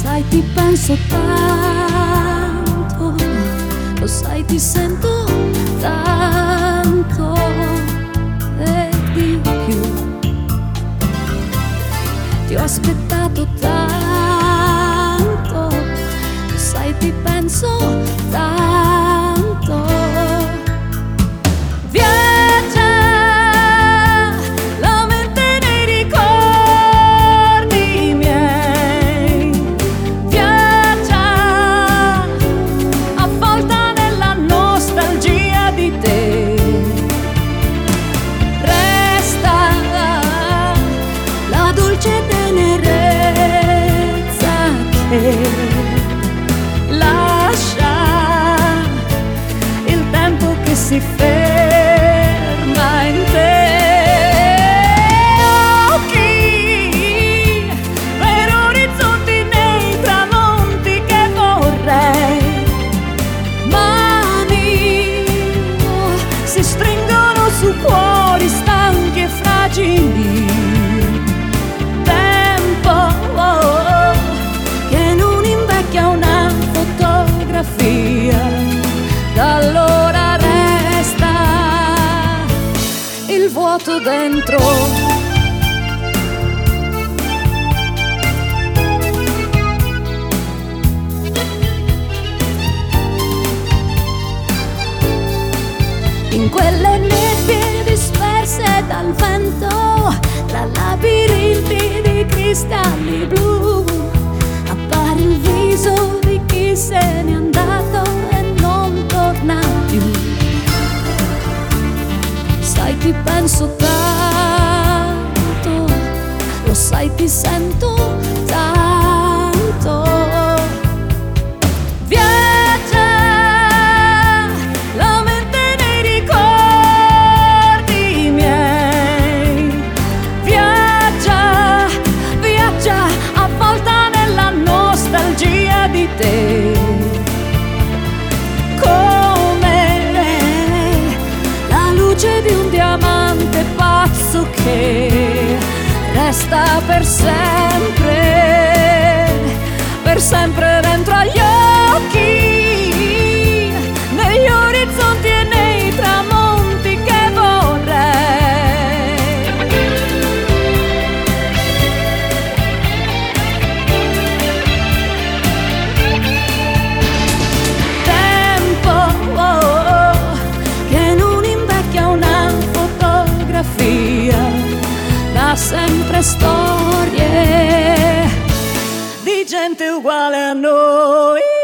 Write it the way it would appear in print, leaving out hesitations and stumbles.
sai, ti penso tanto, lo sai, ti sento tanto e di più. Ti ho aspettato tanto, lo sai, ti penso tanto. Viaggia la mente nei ricordi miei, viaggia avvolta nella nostalgia di te. Resta la dolce tenerezza che lascia il tempo che si ferma in te. Occhi per orizzonti nei tramonti che vorrei, mani si stringono su cuori stanchi e fragili. Tempo che non invecchia una fotografia, da allora resta il vuoto dentro. In quelle nebbie disperse dal vento, tra labirinti di cristalli blu, appare il viso di chi se n'è andato e non torna più. Sai, ti penso tanto, lo sai, ti sento tanto. Viaggia la mente nei ricordi miei, viaggia, viaggia avvolta nella nostalgia di te. Di un diamante pazzo che resta per sempre dentro agli occhi, negli orizzonti e nei tramonti che vorrei. Tempo che non invecchia una fotografia, da sempre storie di gente uguale a noi.